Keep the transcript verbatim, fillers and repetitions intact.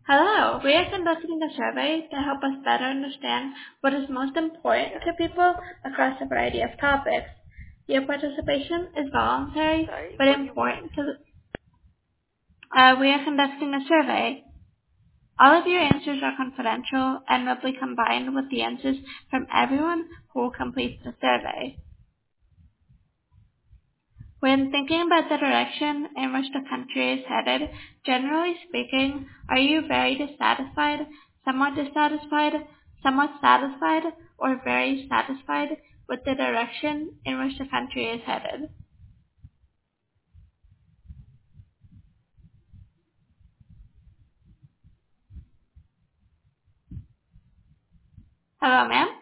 Hello, we are conducting a survey to help us better understand what is most important to people across a variety of topics. Your participation is voluntary Sorry, but what do you want? important to uh, we are conducting a survey. All of your answers are confidential and will be combined with the answers from everyone who will complete the survey. When thinking about the direction in which the country is headed, generally speaking, are you very dissatisfied, somewhat dissatisfied, somewhat satisfied, or very satisfied with the direction in which the country is headed? Hello, ma'am?